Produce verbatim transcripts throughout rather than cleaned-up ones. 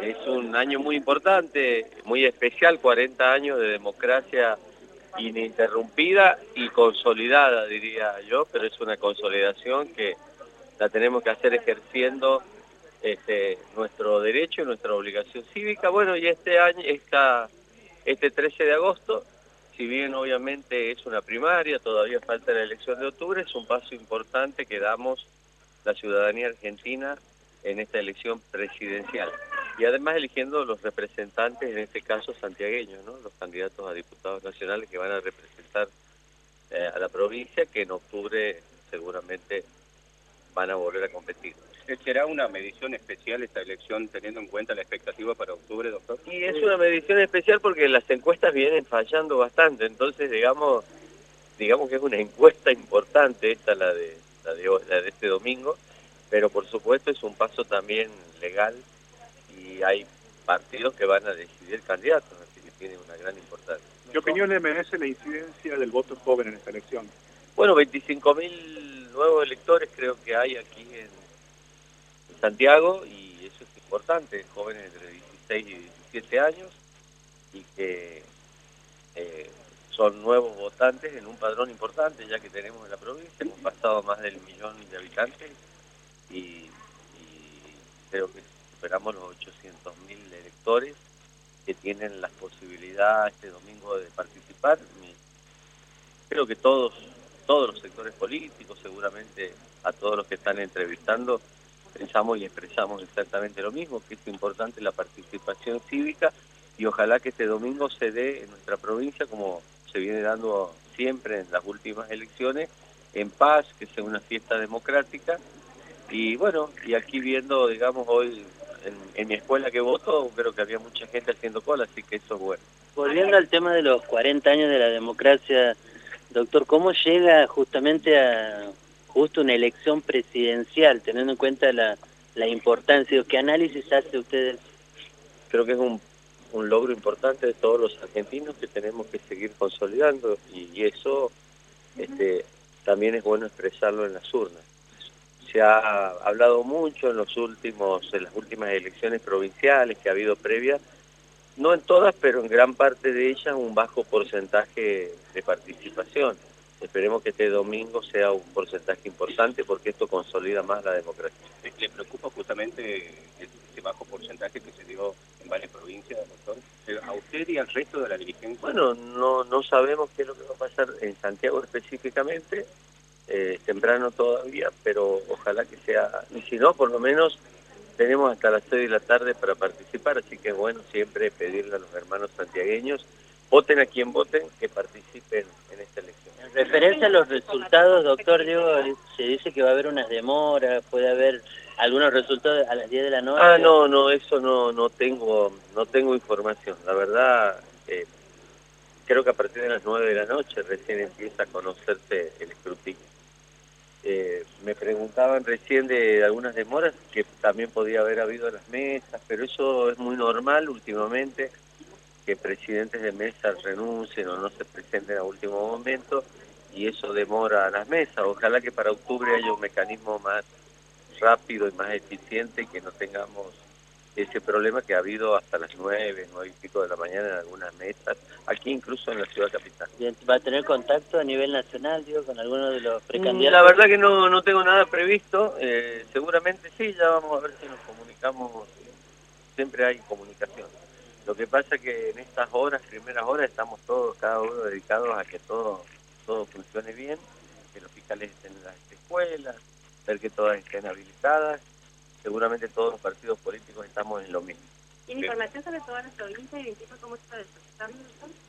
es un año muy importante, muy especial, cuarenta años de democracia ininterrumpida y consolidada, diría yo, pero es una consolidación que la tenemos que hacer ejerciendo este, nuestro derecho y nuestra obligación cívica. Bueno, y este año, esta, este trece de agosto, si bien obviamente es una primaria, todavía falta la elección de octubre, es un paso importante que damos la ciudadanía argentina en esta elección presidencial. Y además eligiendo los representantes, en este caso santiagueños, ¿no? Los candidatos a diputados nacionales que van a representar eh, a la provincia, que en octubre seguramente van a volver a competir. ¿Será una medición especial esta elección teniendo en cuenta la expectativa para octubre, doctor? Y es una medición especial porque las encuestas vienen fallando bastante, entonces digamos, digamos que es una encuesta importante esta, la de, la de, la de este domingo, pero por supuesto es un paso también legal y hay partidos que van a decidir candidatos, así que tiene una gran importancia. ¿Qué opinión le merece la incidencia del voto joven en esta elección? Bueno, veinticinco mil nuevos electores creo que hay aquí en Santiago y eso es importante, jóvenes entre dieciséis y diecisiete años y que eh, son nuevos votantes en un padrón importante ya que tenemos en la provincia, hemos pasado más del millón de habitantes y, y creo que superamos los ochocientos mil electores que tienen la posibilidad este domingo de participar. Creo que todos, todos los sectores políticos, seguramente a todos los que están entrevistando, pensamos y expresamos exactamente lo mismo, que es importante la participación cívica y ojalá que este domingo se dé en nuestra provincia como se viene dando siempre en las últimas elecciones, en paz, que sea una fiesta democrática. Y bueno, y aquí viendo, digamos, hoy en, en mi escuela que voto, creo que había mucha gente haciendo cola, así que eso es bueno. Volviendo al tema de los cuarenta años de la democracia, doctor, ¿cómo llega justamente a justo una elección presidencial, teniendo en cuenta la, la importancia? ¿Qué análisis hace ustedes? Creo que es un, un logro importante de todos los argentinos que tenemos que seguir consolidando y, y eso este, también es bueno expresarlo en las urnas. Se ha hablado mucho en los últimos, en las últimas elecciones provinciales que ha habido previas, no en todas, pero en gran parte de ellas un bajo porcentaje de participación. Esperemos que este domingo sea un porcentaje importante porque esto consolida más la democracia. ¿Le preocupa justamente ese bajo porcentaje que se dio en varias provincias, doctor? ¿A usted y al resto de la dirigencia? Bueno, no, no sabemos qué es lo que va a pasar en Santiago específicamente, eh, temprano todavía, pero ojalá que sea, y si no, por lo menos tenemos hasta las seis de la tarde para participar, así que bueno, siempre pedirle a los hermanos santiagueños, voten a quien voten, que participen en esta elección. En referencia a los resultados, doctor, Diego, se dice que va a haber unas demoras, puede haber algunos resultados a las diez de la noche. Ah, no, no, eso no, no tengo, no tengo información, la verdad, eh, creo que a partir de las nueve de la noche recién empieza a conocerse el escrutinio. Eh, me preguntaban recién de algunas demoras que también podía haber habido en las mesas, pero eso es muy normal últimamente, que presidentes de mesas renuncien o no se presenten a último momento y eso demora las mesas. Ojalá que para octubre haya un mecanismo más rápido y más eficiente y que no tengamos ese problema que ha habido hasta las nueve, nueve y pico de la mañana en algunas mesas, aquí incluso en la ciudad capital. ¿Va a tener contacto a nivel nacional, digo, con alguno de los precandidatos? La verdad que no, no tengo nada previsto, eh, seguramente sí, ya vamos a ver si nos comunicamos, siempre hay comunicación. Lo que pasa es que en estas horas, primeras horas, estamos todos, cada uno dedicados a que todo, todo funcione bien, que los fiscales estén en las escuelas, ver que todas estén habilitadas. Seguramente todos los partidos políticos estamos en lo mismo. ¿Tiene información sobre toda la provincia y cómo está desarrollando?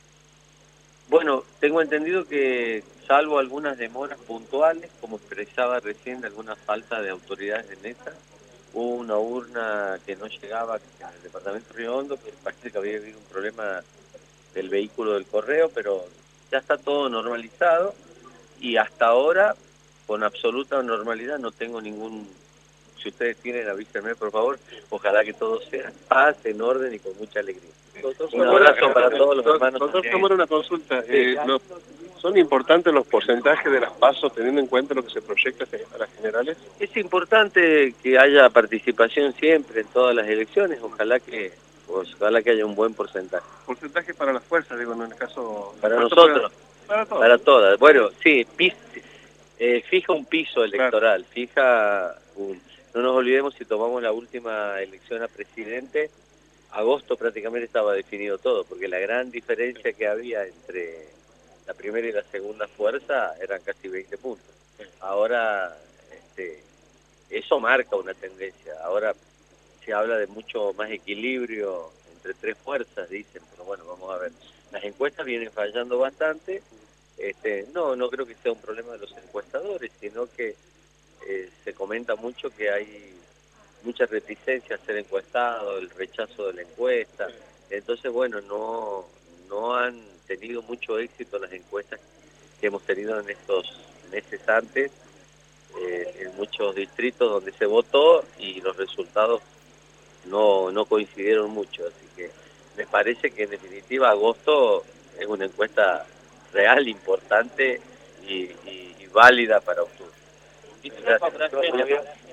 Bueno, tengo entendido que, salvo algunas demoras puntuales, como expresaba recién, alguna falta de autoridades de mesa, hubo una urna que no llegaba en el departamento de Río Hondo, que parece que había habido un problema del vehículo del correo, pero ya está todo normalizado y hasta ahora, con absoluta normalidad, no tengo ningún... Si ustedes tienen, avísenme, por favor. Ojalá que todo sea en paz, en orden y con mucha alegría. Un abrazo para todos los hermanos. Doctor, tomar una consulta. Sí. Eh, los, ¿Son importantes los porcentajes de las PASO teniendo en cuenta lo que se proyecta a las generales? Es importante que haya participación siempre en todas las elecciones, ojalá que pues, ojalá que haya un buen porcentaje. Porcentaje para las fuerzas, digo, en el caso... Para nosotros, para, todos. para todas. Bueno, sí, pis, eh, fija un piso electoral, claro. fija un... No nos olvidemos, si tomamos la última elección a presidente, agosto prácticamente estaba definido todo, porque la gran diferencia que había entre la primera y la segunda fuerza eran casi veinte puntos. Ahora, este, eso marca una tendencia. Ahora se habla de mucho más equilibrio entre tres fuerzas, dicen, pero bueno, vamos a ver. Las encuestas vienen fallando bastante. Este, no, no creo que sea un problema de los encuestadores, sino que eh, se comenta mucho que hay mucha reticencia a ser encuestado, el rechazo de la encuesta. Entonces, bueno, no, no han tenido mucho éxito las encuestas que hemos tenido en estos meses antes, eh, en muchos distritos donde se votó y los resultados no, no coincidieron mucho. Así que me parece que en definitiva agosto es una encuesta real, importante y, y, y válida para octubre. Gracias.